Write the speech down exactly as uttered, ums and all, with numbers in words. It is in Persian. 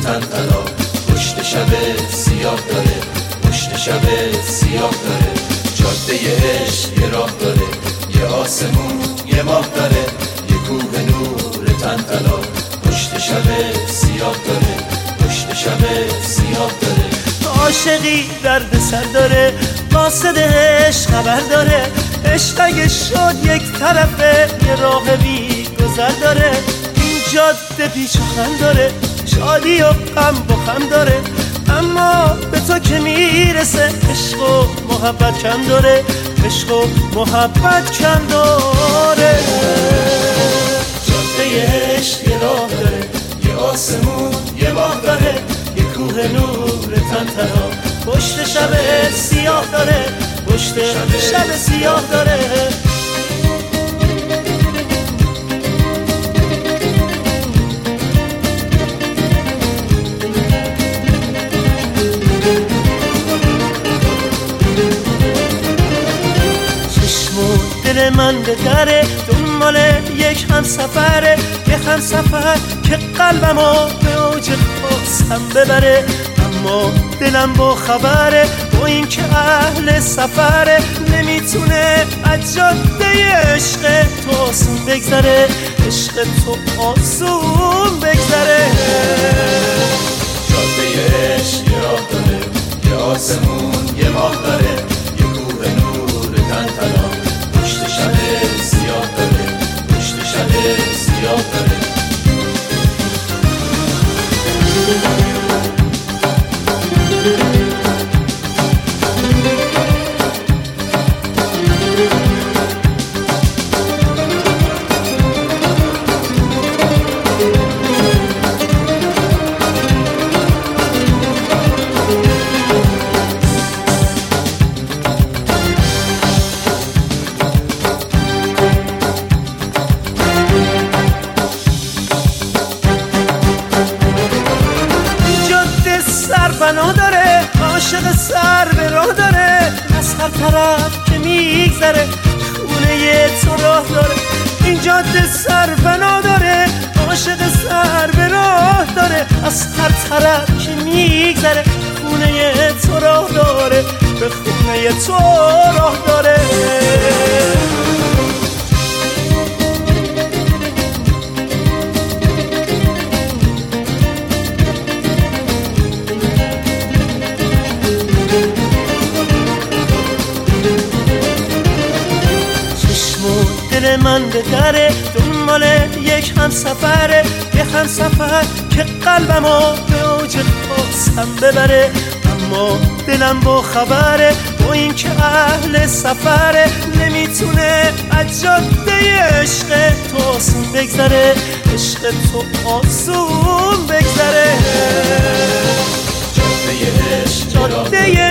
تن طلا، پشت شب سیاه داره، پشت شب سیاه داره. جاده عشق یه راه داره، یه آسمون یه ماه داره، یه کوه نور تن طلا، پشت شب سیاه داره، پشت شب سیاه داره. عاشقی درد سر داره، قاصدش خبر داره، عشق اگه شد یک طرفه یه راه بی گذر داره. این جاده پیچ و خم داره، شادی و غم با خم داره، اما به تو که میرسه عشق و محبت کم داره، عشق و محبت کم داره. جاده عشق یه راه داره، یه آسمون یه ماه داره، یه کوه نور تن طلا، پشت شب سیاه داره، پشت شب سیاه داره. چشم و دل من به دره، دنبال یک هم سفره، یک هم سفر که قلبمو به اوج خواستم ببره، اما دلم با خبره با این که اهل سفره، نمیتونه از جاده عشق تو آسون بگذره، عشق تو آسون بگذره. جاده عشق یه راه داره، یه آسمون یه ماه داره، یه کوه نور تن طلا، پشت شب سیاه داره، پشت شب سیاه داره. بنا داره، عاشق سر به راه داره، از هر طرف که میگذره خونه تو راه داره. این جاده سر بنا داره، عاشق سر به راه داره، از هر طرف که میگذره خونه تو راه داره، به خونه تو راه داره. دل من به دره، دنبال یک هم سفره، یک هم سفر که قلبمو به اوج خواستم ببره، اما دلم با خبره با این که اهل سفره، نمیتونه از جاده عشق تو آسون بگذره، عشق تو آسون بگذره. جاده عشق جاده